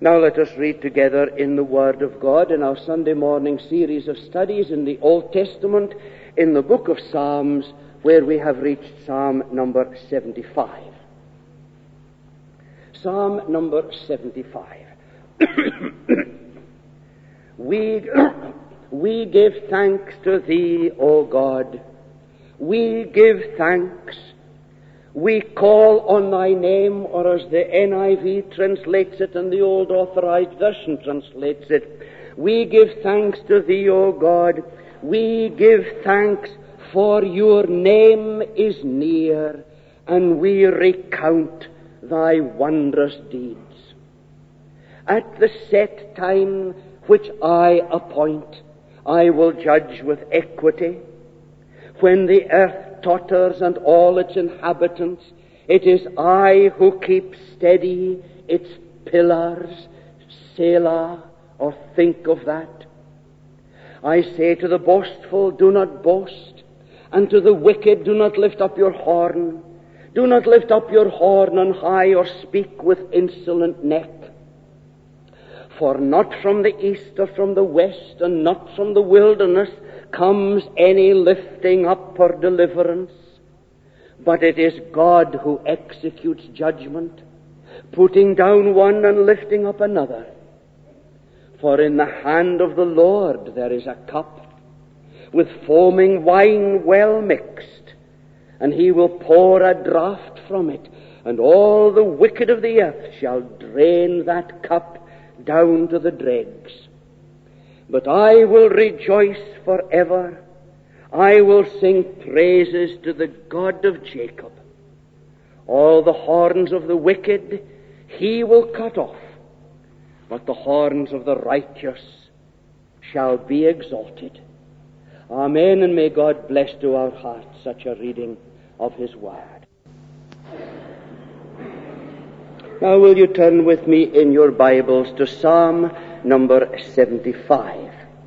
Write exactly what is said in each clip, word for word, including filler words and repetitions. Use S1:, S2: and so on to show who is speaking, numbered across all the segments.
S1: Now let us read together in the Word of God in our Sunday morning series of studies in the Old Testament in the book of Psalms, where we have reached Psalm number seventy-five. Psalm number seventy-five. we, we give thanks to Thee, O God. We give thanks. We call on Thy name, or as the N I V translates it and the Old Authorized Version translates it, we give thanks to Thee, O God. We give thanks, for Your name is near, and we recount Thy wondrous deeds. At the set time which I appoint, I will judge with equity. When the earth totters and all its inhabitants, it is I who keep steady its pillars. Selah, or think of that. I say to the boastful, do not boast, and to the wicked, do not lift up your horn. Do not lift up your horn on high, or speak with insolent neck. For not from the east or from the west, and not from the wilderness, comes any lifting up or deliverance, but it is God who executes judgment, putting down one and lifting up another. For in the hand of the Lord there is a cup, with foaming wine well mixed, and He will pour a draught from it, and all the wicked of the earth shall drain that cup down to the dregs. But I will rejoice forever. I will sing praises to the God of Jacob. All the horns of the wicked He will cut off, but the horns of the righteous shall be exalted. Amen, and may God bless to our hearts such a reading of His Word. Now will you turn with me in your Bibles to Psalm number seventy-five.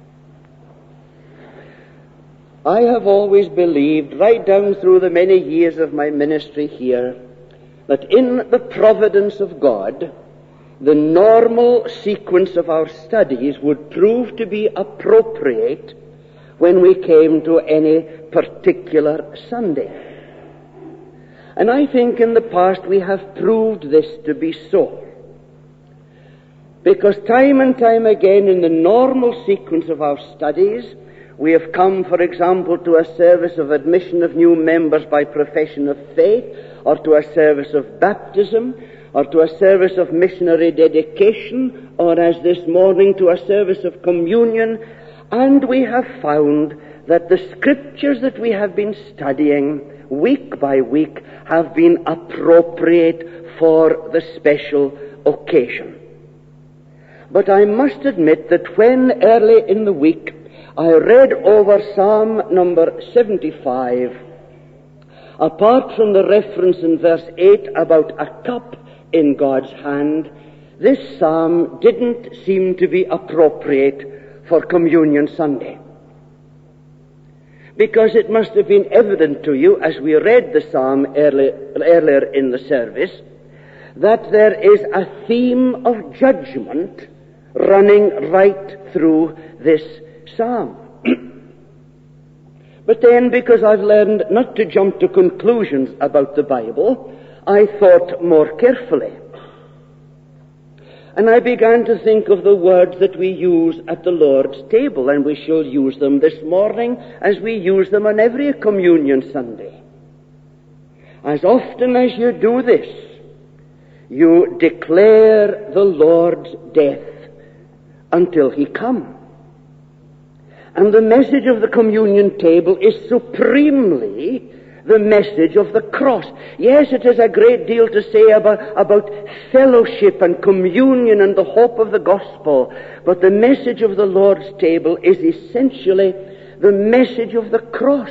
S1: I have always believed, right down through the many years of my ministry here, that in the providence of God, the normal sequence of our studies would prove to be appropriate when we came to any particular Sunday. And I think in the past we have proved this to be so. Because time and time again in the normal sequence of our studies, we have come, for example, to a service of admission of new members by profession of faith, or to a service of baptism, or to a service of missionary dedication, or as this morning to a service of communion, and we have found that the scriptures that we have been studying week by week have been appropriate for the special occasion. But I must admit that when early in the week I read over Psalm number seventy-five, apart from the reference in verse eight about a cup in God's hand, this psalm didn't seem to be appropriate for Communion Sunday. Because it must have been evident to you, as we read the psalm early, earlier in the service, that there is a theme of judgment running right through this psalm. But then, because I've learned not to jump to conclusions about the Bible, I thought more carefully. And I began to think of the words that we use at the Lord's table, and we shall use them this morning as we use them on every Communion Sunday. As often as you do this, you declare the Lord's death until He come. And the message of the communion table is supremely the message of the cross. Yes, it has a great deal to say about, about fellowship and communion and the hope of the gospel, but the message of the Lord's table is essentially the message of the cross.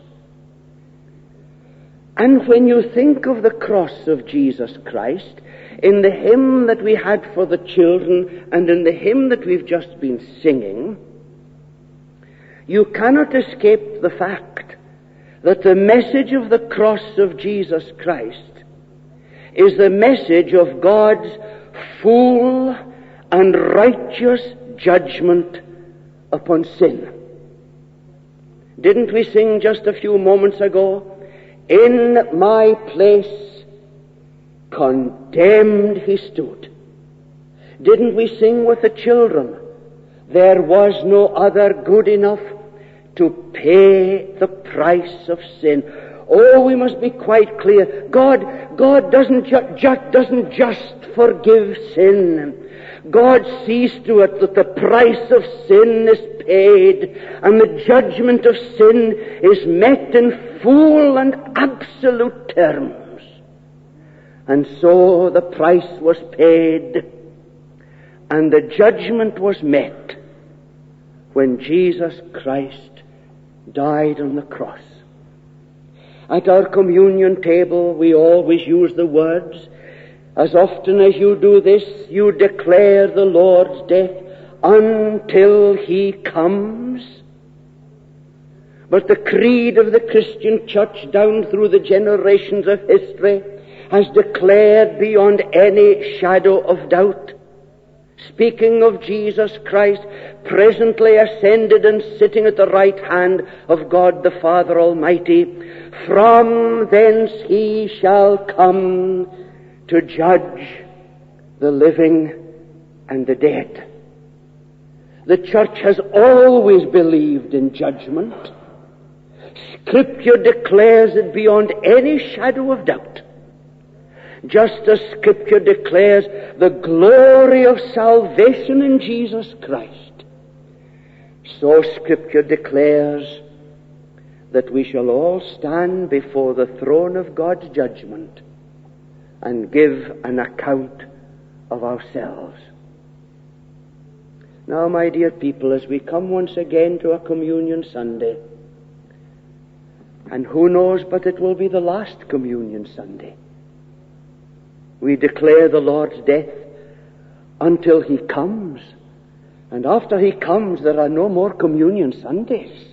S1: And when you think of the cross of Jesus Christ, in the hymn that we had for the children and in the hymn that we've just been singing, you cannot escape the fact that the message of the cross of Jesus Christ is the message of God's full and righteous judgment upon sin. Didn't we sing just a few moments ago, in my place condemned he stood? Didn't we sing with the children, there was no other good enough to pay the price of sin? Oh, we must be quite clear. God, God doesn't, ju- ju- doesn't just forgive sin. God sees to it that the price of sin is paid and the judgment of sin is met in full and absolute terms. And so the price was paid and the judgment was met when Jesus Christ died on the cross. At our communion table, we always use the words, as often as you do this, you declare the Lord's death until he comes. But the creed of the Christian church down through the generations of history has declared beyond any shadow of doubt, speaking of Jesus Christ, presently ascended and sitting at the right hand of God the Father Almighty, from thence he shall come to judge the living and the dead. The church has always believed in judgment. Scripture declares it beyond any shadow of doubt. Just as Scripture declares the glory of salvation in Jesus Christ, so Scripture declares that we shall all stand before the throne of God's judgment and give an account of ourselves. Now, my dear people, as we come once again to a Communion Sunday, and who knows but it will be the last Communion Sunday, we declare the Lord's death until he comes. And after he comes, there are no more Communion Sundays.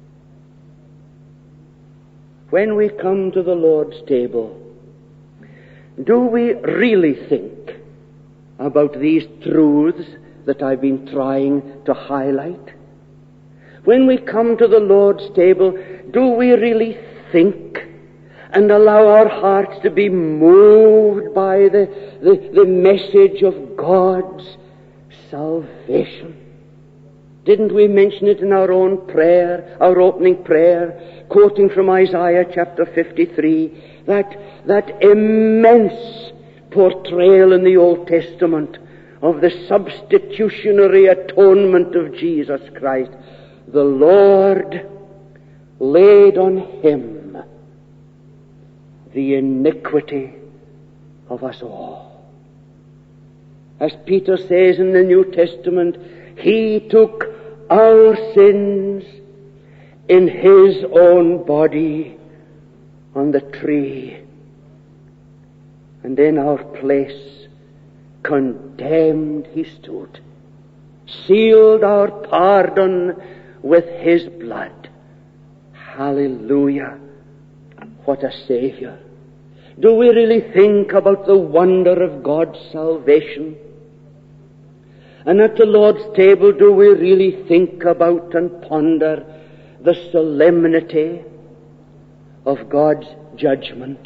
S1: When we come to the Lord's table, do we really think about these truths that I've been trying to highlight? When we come to the Lord's table, do we really think and allow our hearts to be moved by the, the, the message of God's salvation? Didn't we mention it in our own prayer, our opening prayer, quoting from Isaiah chapter fifty-three, that, that immense portrayal in the Old Testament of the substitutionary atonement of Jesus Christ? The Lord laid on him the iniquity of us all. As Peter says in the New Testament, he took our sins in his own body on the tree, and in our place condemned he stood, sealed our pardon with his blood. Hallelujah! What a Savior. Do we really think about the wonder of God's salvation? And at the Lord's table, do we really think about and ponder the solemnity of God's judgment?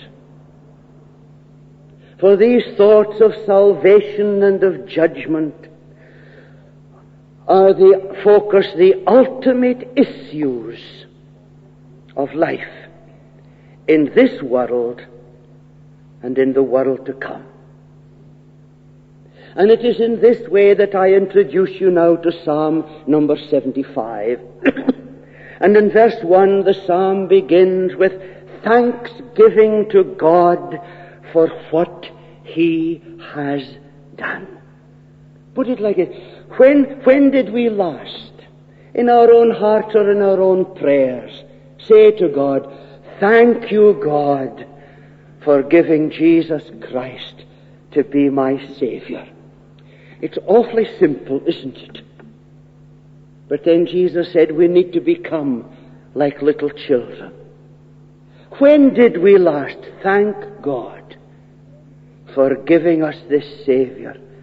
S1: For these thoughts of salvation and of judgment are the focus, the ultimate issues of life in this world and in the world to come. And it is in this way that I introduce you now to Psalm number seventy-five. And in verse one, the psalm begins with thanksgiving to God for what he has done. Put it like it. When, when did we last, in our own hearts or in our own prayers, say to God, thank you, God, for giving Jesus Christ to be my Savior? It's awfully simple, isn't it? But then Jesus said we need to become like little children. When did we last thank God for giving us this Savior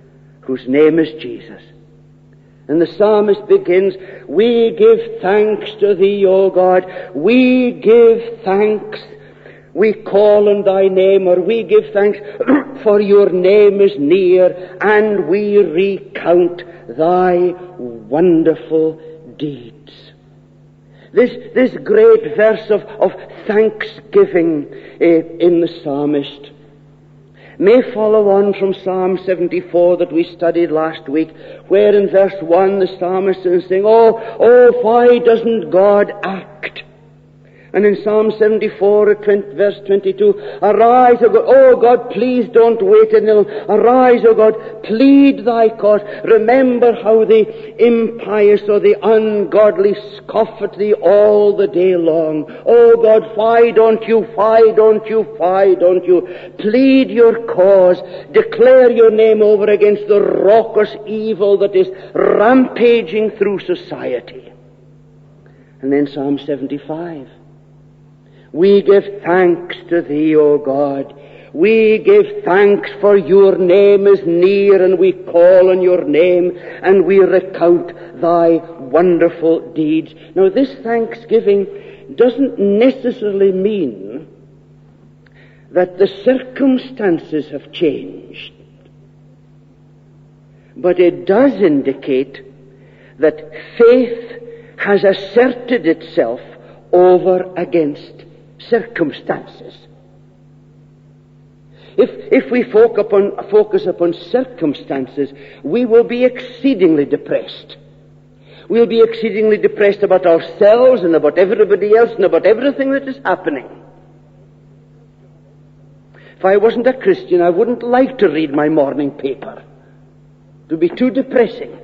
S1: whose name is Jesus. And the psalmist begins, we give thanks to thee, O God. We give thanks. We call on thy name, or we give thanks, for your name is near, and we recount thy wonderful deeds. This, this great verse of, of thanksgiving uh, in the psalmist may follow on from Psalm seventy-four that we studied last week, where in verse one the psalmist is saying, oh, oh, why doesn't God act? And in Psalm seventy-four, verse twenty-two, arise, O God, oh God, please don't wait until, arise, O God, plead thy cause. Remember how the impious or the ungodly scoff at thee all the day long. Oh God, why don't you, why don't you, why don't you plead your cause, declare your name over against the raucous evil that is rampaging through society. And then Psalm seventy-five. We give thanks to thee, O God. We give thanks, for your name is near, and we call on your name, and we recount thy wonderful deeds. Now, this thanksgiving doesn't necessarily mean that the circumstances have changed, but it does indicate that faith has asserted itself over against circumstances. If, if we focus upon, focus upon circumstances, we will be exceedingly depressed. We'll be exceedingly depressed about ourselves and about everybody else and about everything that is happening. If I wasn't a Christian, I wouldn't like to read my morning paper. It would be too depressing.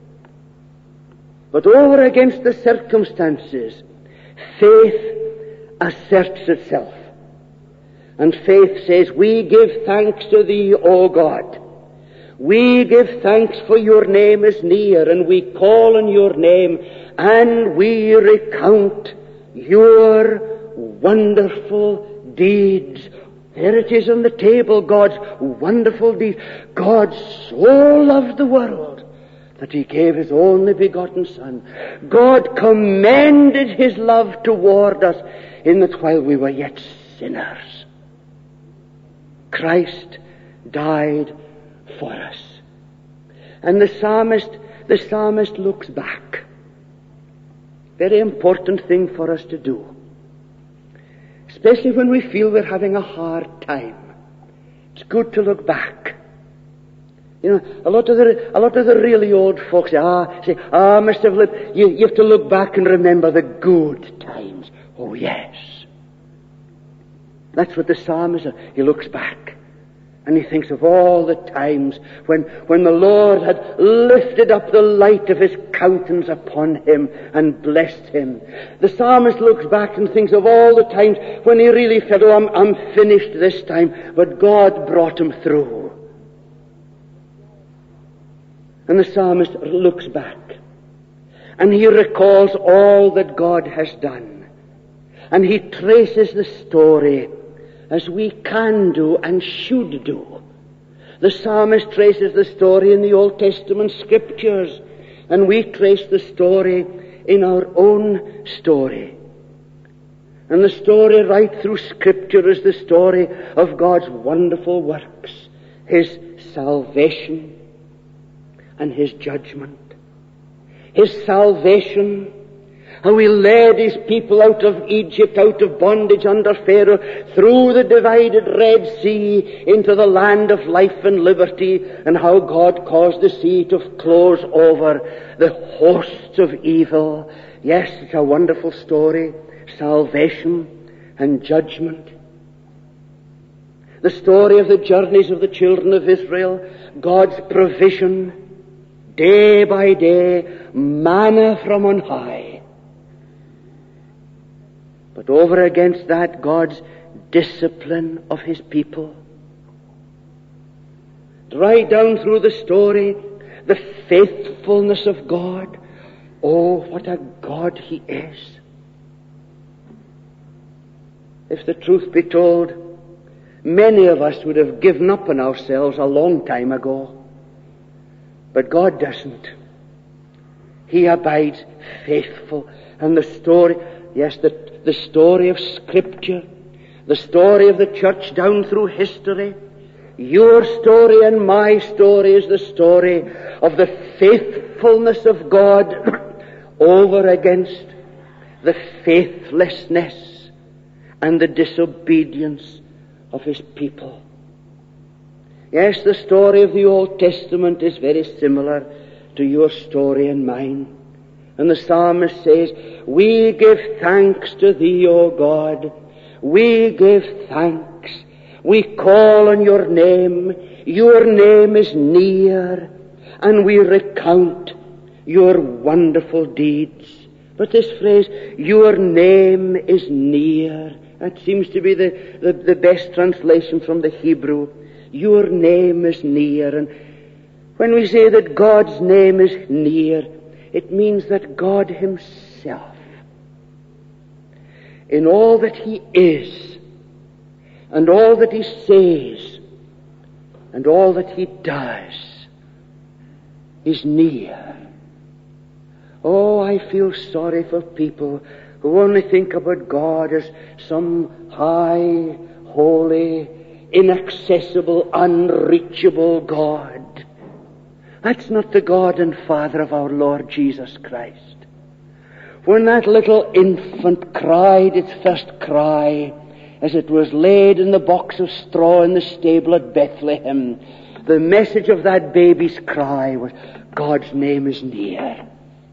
S1: But over against the circumstances, faith asserts itself. And faith says, we give thanks to thee, O God. We give thanks, for your name is near, and we call on your name, and we recount your wonderful deeds. There it is on the table, God's wonderful deeds. God so loved the world that he gave his only begotten Son. God commended his love toward us in that while we were yet sinners, Christ died for us. And the psalmist, the psalmist looks back. Very important thing for us to do. Especially when we feel we're having a hard time. It's good to look back. You know, a lot of the, a lot of the really old folks say, ah, say, ah, Mister Flip, you, you have to look back and remember the good times. Oh, yes. That's what the psalmist does. He looks back and he thinks of all the times when, when the Lord had lifted up the light of his countenance upon him and blessed him. The psalmist looks back and thinks of all the times when he really felt, oh, I'm, I'm finished this time, but God brought him through. And the psalmist looks back and he recalls all that God has done. And he traces the story as we can do and should do. The psalmist traces the story in the Old Testament scriptures, and we trace the story in our own story. And the story right through scripture is the story of God's wonderful works, his salvation and his judgment. His salvation, how he led his people out of Egypt, out of bondage under Pharaoh, through the divided Red Sea into the land of life and liberty, and how God caused the sea to close over the hosts of evil. Yes, it's a wonderful story. Salvation and judgment. The story of the journeys of the children of Israel, God's provision, day by day, manna from on high. But over against that, God's discipline of his people. Right down through the story, the faithfulness of God. Oh, what a God he is. If the truth be told, many of us would have given up on ourselves a long time ago. But God doesn't. He abides faithful. And the story, yes, the, the story of Scripture, the story of the church down through history, your story and my story is the story of the faithfulness of God over against the faithlessness and the disobedience of His people. Yes, the story of the Old Testament is very similar to your story and mine. And the psalmist says, we give thanks to Thee, O God. We give thanks. We call on Your name. Your name is near. And we recount Your wonderful deeds. But this phrase, Your name is near, that seems to be the, the, the best translation from the Hebrew. Your name is near. And when we say that God's name is near, it means that God Himself, in all that He is, and all that He says, and all that He does, is near. Oh, I feel sorry for people who only think about God as some high, holy, inaccessible, unreachable God. That's not the God and Father of our Lord Jesus Christ. When that little infant cried its first cry, as it was laid in the box of straw in the stable at Bethlehem, the message of that baby's cry was, God's name is near.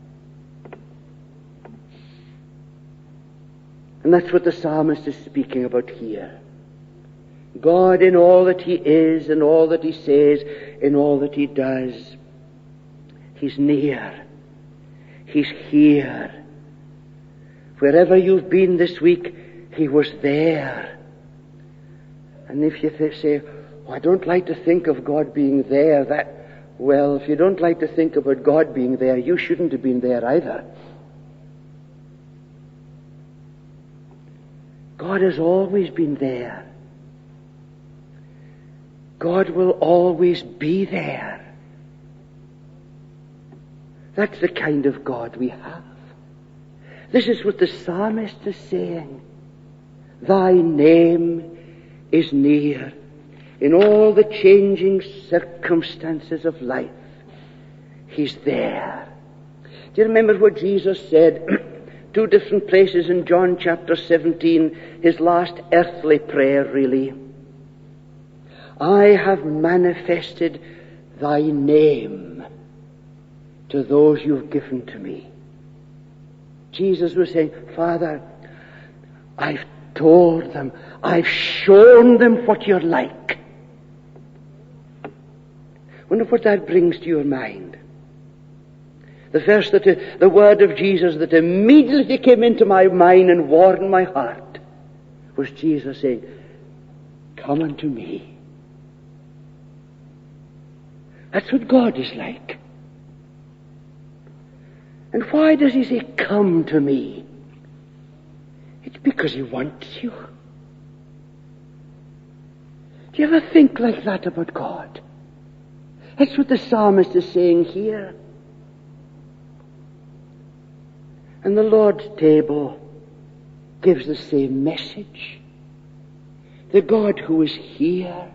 S1: And that's what the psalmist is speaking about here. God in all that He is, and all that He says, in all that He does, He's near. He's here. Wherever you've been this week, He was there. And if you th- say, oh, I don't like to think of God being there, that, well, if you don't like to think about God being there, you shouldn't have been there either. God has always been there. God will always be there. That's the kind of God we have. This is what the psalmist is saying. Thy name is near in all the changing circumstances of life. He's there. Do you remember what Jesus said? Two different places in John chapter seventeen, His last earthly prayer really. I have manifested Thy name to those You've given to me. Jesus was saying, Father, I've told them, I've shown them what You're like. Wonder what that brings to your mind. The verse that, uh, the word of Jesus that immediately came into my mind and warmed my heart was Jesus saying, come unto me. That's what God is like. And why does He say, come to me? It's because He wants you. Do you ever think like that about God? That's what the psalmist is saying here. And the Lord's table gives the same message. The God who is here.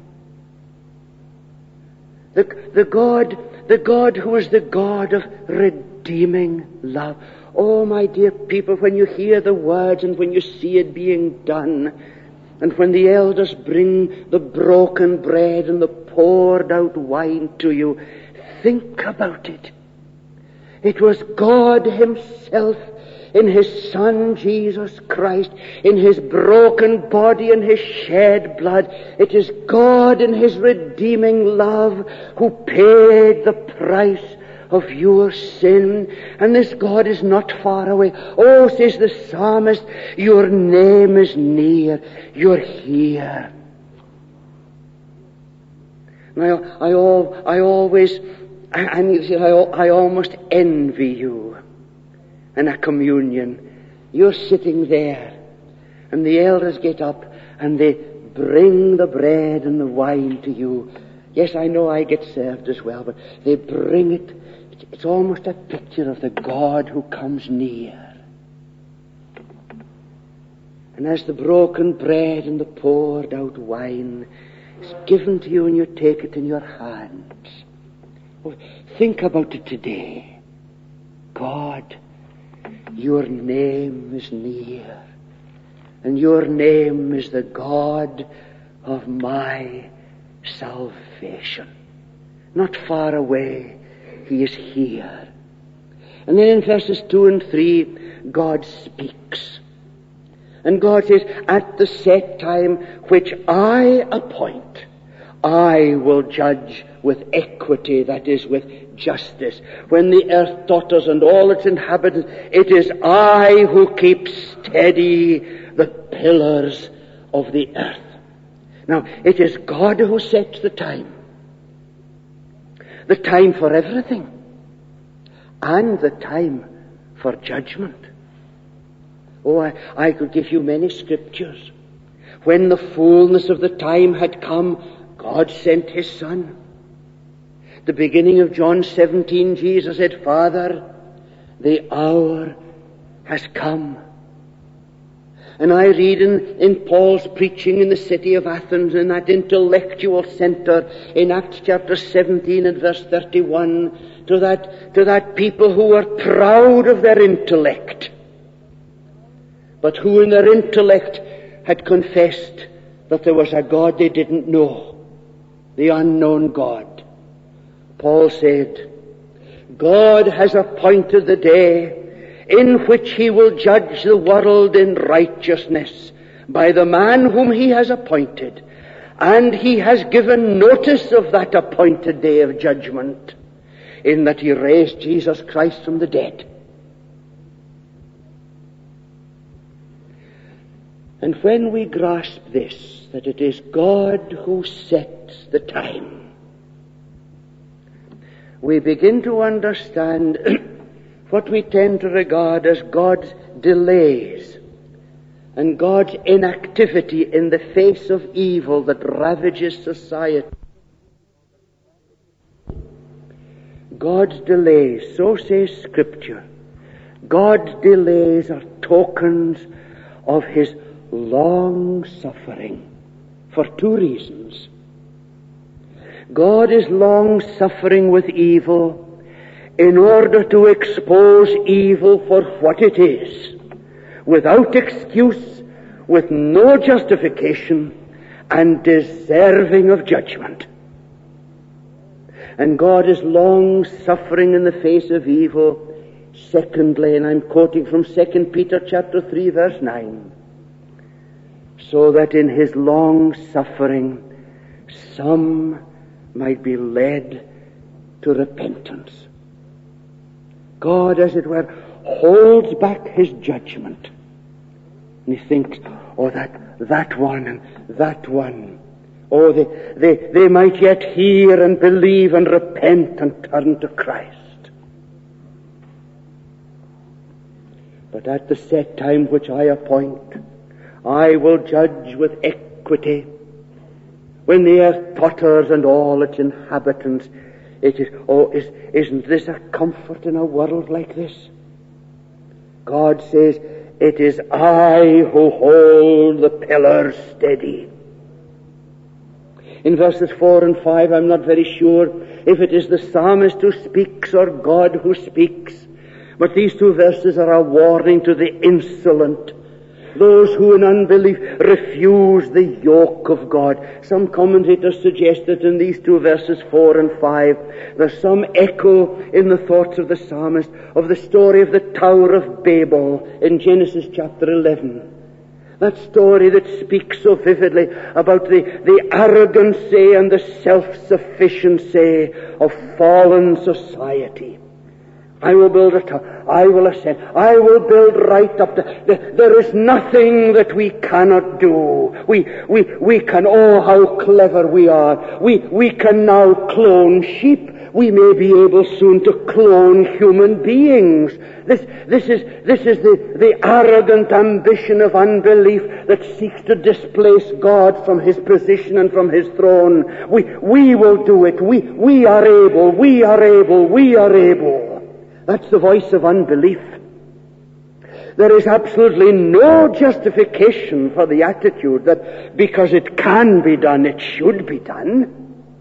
S1: The, the God, the God who is the God of redeeming love. Oh, my dear people, when you hear the words and when you see it being done, and when the elders bring the broken bread and the poured out wine to you, think about it. It was God Himself in His Son Jesus Christ, in His broken body and His shed blood. It is God in His redeeming love who paid the price of your sin. And this God is not far away. Oh, says the psalmist, your name is near. You're here. Now, I, all, I always, I, I, I almost envy you in a communion. You're sitting there, and the elders get up, and they bring the bread and the wine to you. Yes, I know I get served as well, but they bring it. It's almost a picture of the God who comes near. And as the broken bread and the poured out wine is given to you and you take it in your hands, oh, think about it today. God, your name is near, and your name is the God of my salvation. Not far away, he is here. And then in verses two and three, God speaks. And God says, at the set time which I appoint, I will judge with equity, that is, with justice. When the earth totters and all its inhabitants, it is I who keep steady the pillars of the earth. Now, it is God who sets the time. The time for everything. And the time for judgment. Oh, I, I could give you many scriptures. When the fullness of the time had come, God sent his Son. The beginning of John seventeen, Jesus said, Father, the hour has come. And I read in, in Paul's preaching in the city of Athens, in that intellectual center, in Acts chapter seventeen and verse thirty-one, to that, to that people who were proud of their intellect, but who in their intellect had confessed that there was a God they didn't know, the unknown God. Paul said, God has appointed the day in which he will judge the world in righteousness by the man whom he has appointed, and he has given notice of that appointed day of judgment in that he raised Jesus Christ from the dead. And when we grasp this, that it is God who sets the time, we begin to understand what we tend to regard as God's delays and God's inactivity in the face of evil that ravages society. God's delays, so says Scripture, God's delays are tokens of his long suffering for two reasons. God is long suffering with evil in order to expose evil for what it is, without excuse, with no justification, and deserving of judgment. And God is long suffering in the face of evil, secondly, and I'm quoting from Second Peter chapter three verse nine, so that in his long suffering some might be led to repentance. God, as it were, holds back his judgment. And he thinks, oh, that, that one and that one. Oh, they, they, they might yet hear and believe and repent and turn to Christ. But at the set time which I appoint, I will judge with equity. When the earth totters and all its inhabitants, it is, oh, is, isn't this a comfort in a world like this? God says, it is I who hold the pillars steady. In verses four and five, I'm not very sure if it is the psalmist who speaks or God who speaks, but these two verses are a warning to the insolent, those who in unbelief refuse the yoke of God. Some commentators suggest that in these two verses, four and five, there's some echo in the thoughts of the psalmist of the story of the Tower of Babel in Genesis chapter eleven. That story that speaks so vividly about the, the arrogancy and the self-sufficiency of fallen society. I will build a tower. I will ascend. I will build right up. The, there is nothing that we cannot do. We, we, we can, oh, how clever we are. We, we can now clone sheep We may be able soon to clone human beings. This, this is, this is the, the arrogant ambition of unbelief that seeks to displace God from His position and from His throne. We, we will do it. We, we are able. We are able. We are able. That's the voice of unbelief. There is absolutely no justification for the attitude that because it can be done, it should be done.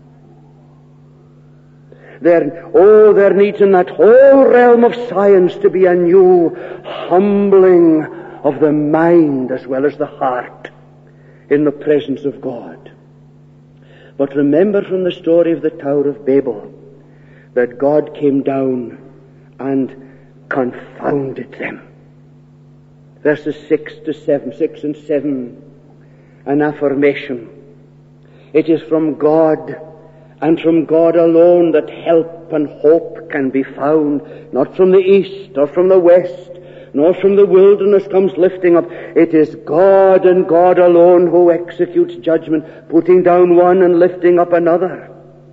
S1: There, oh, there needs in that whole realm of science to be a new humbling of the mind as well as the heart in the presence of God. But remember from the story of the Tower of Babel that God came down and confounded them. Verses six to seven, six and seven, an affirmation. It is from God and from God alone that help and hope can be found, not from the east or from the west, nor from the wilderness comes lifting up. It is God and God alone who executes judgment, putting down one and lifting up another.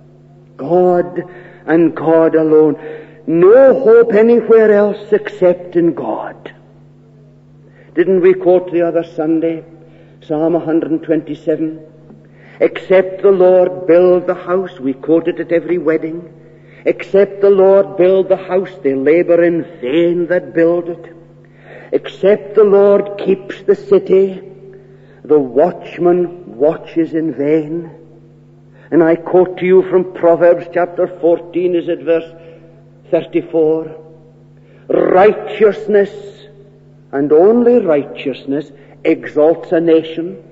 S1: God and God alone. No hope anywhere else except in God. Didn't we quote the other Sunday, Psalm one twenty-seven? Except the Lord build the house, we quote it at every wedding. Except the Lord build the house, they labor in vain that build it. Except the Lord keeps the city, the watchman watches in vain. And I quote to you from Proverbs chapter fourteen, is it verse thirty-four? Righteousness, and only righteousness, exalts a nation.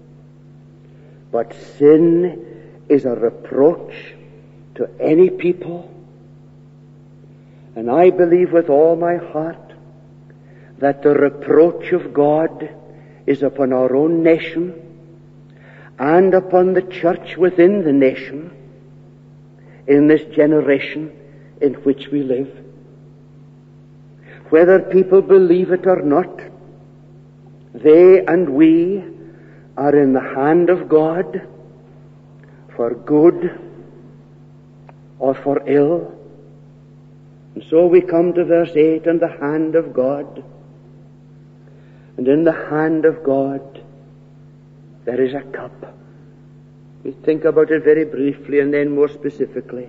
S1: But sin is a reproach to any people. And I believe with all my heart that the reproach of God is upon our own nation and upon the church within the nation in this generation in which we live. Whether people believe it or not, they and we are in the hand of God for good or for ill. And so we come to verse eight, and the hand of God. And in the hand of God there is a cup. We think about it very briefly and then more specifically.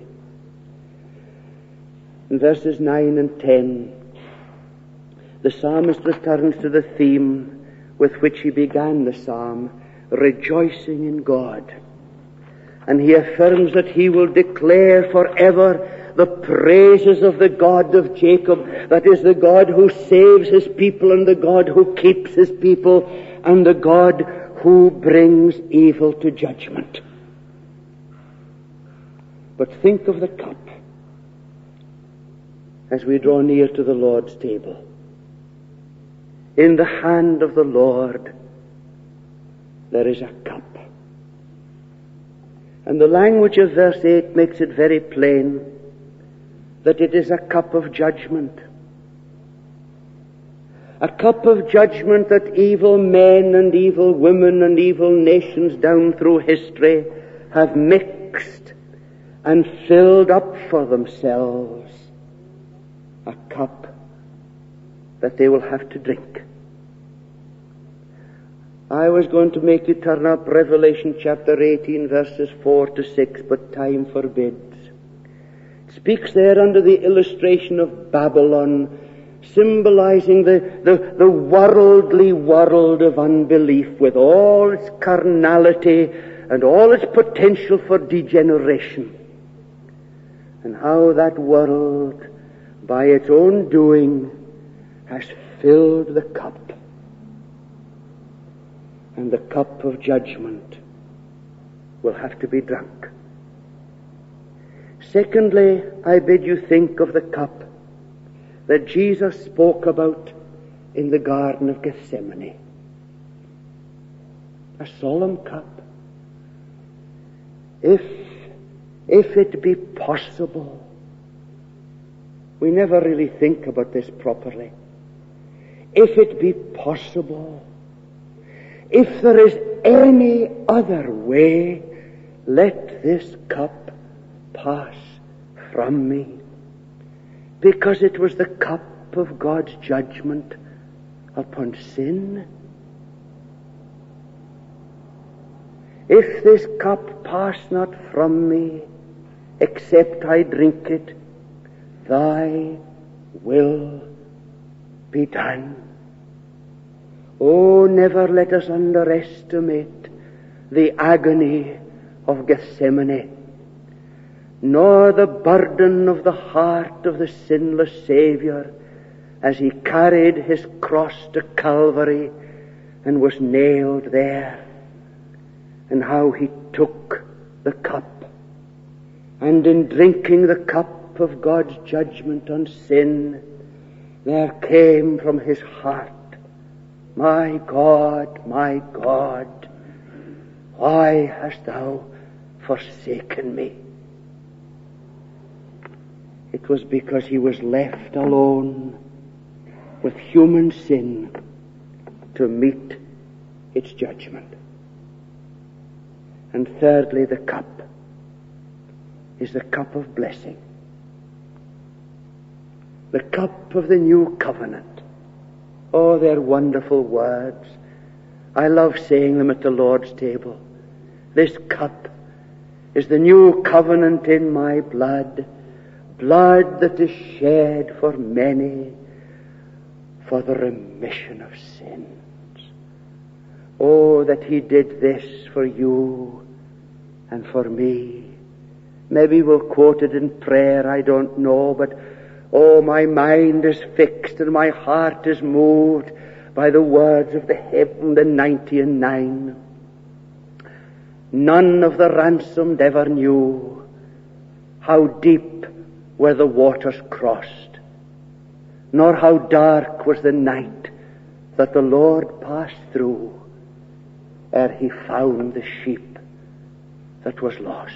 S1: In verses nine and ten, the psalmist returns to the theme with which he began the psalm, rejoicing in God. And he affirms that he will declare forever the praises of the God of Jacob, that is the God who saves his people and the God who keeps his people and the God who brings evil to judgment. But think of the cup as we draw near to the Lord's table. In the hand of the Lord there is a cup. And the language of verse eight makes it very plain that it is a cup of judgment. A cup of judgment that evil men and evil women and evil nations down through history have mixed and filled up for themselves. A cup that they will have to drink. I was going to make you turn up Revelation chapter eighteen verses four to six, but time forbids. It speaks there under the illustration of Babylon, symbolizing the, the, the worldly world of unbelief with all its carnality and all its potential for degeneration. And how that world, by its own doing, has filled the cup. And the cup of judgment will have to be drunk. Secondly, I bid you think of the cup that Jesus spoke about in the Garden of Gethsemane. A solemn cup. If, if it be possible, we never really think about this properly. If it be possible, if there is any other way, let this cup pass from me, because it was the cup of God's judgment upon sin. If this cup pass not from me, except I drink it, thy will be done. Oh, never let us underestimate the agony of Gethsemane, nor the burden of the heart of the sinless Savior as he carried his cross to Calvary and was nailed there, and how he took the cup, and in drinking the cup of God's judgment on sin, there came from his heart, my God, my God, why hast thou forsaken me? It was because he was left alone with human sin to meet its judgment. And thirdly, the cup is the cup of blessing. The cup of the new covenant. Oh, they're wonderful words. I love saying them at the Lord's table. This cup is the new covenant in my blood, blood that is shed for many for the remission of sins. Oh, that he did this for you and for me. Maybe we'll quote it in prayer, I don't know, but oh, my mind is fixed and my heart is moved by the words of the hymn, the ninety and nine. None of the ransomed ever knew how deep were the waters crossed, nor how dark was the night that the Lord passed through ere he found the sheep that was lost.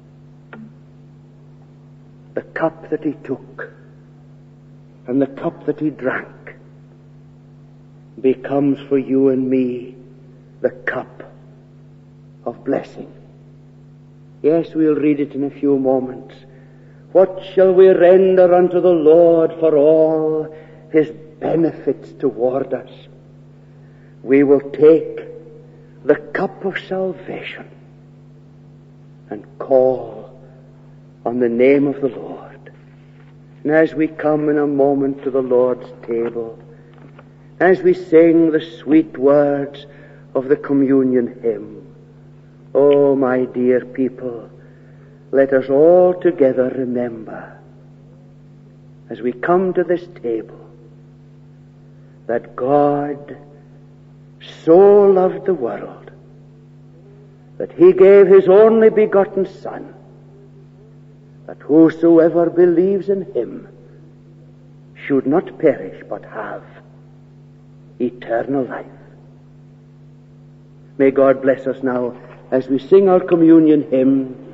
S1: The cup that he took and the cup that he drank becomes for you and me the cup of blessing. Yes, we'll read it in a few moments. What shall we render unto the Lord for all his benefits toward us? We will take the cup of salvation and call on the name of the Lord. And as we come in a moment to the Lord's table, as we sing the sweet words of the communion hymn, oh, my dear people, let us all together remember, as we come to this table, that God so loved the world that he gave his only begotten Son, that whosoever believes in him should not perish but have eternal life. May God bless us now as we sing our communion hymn,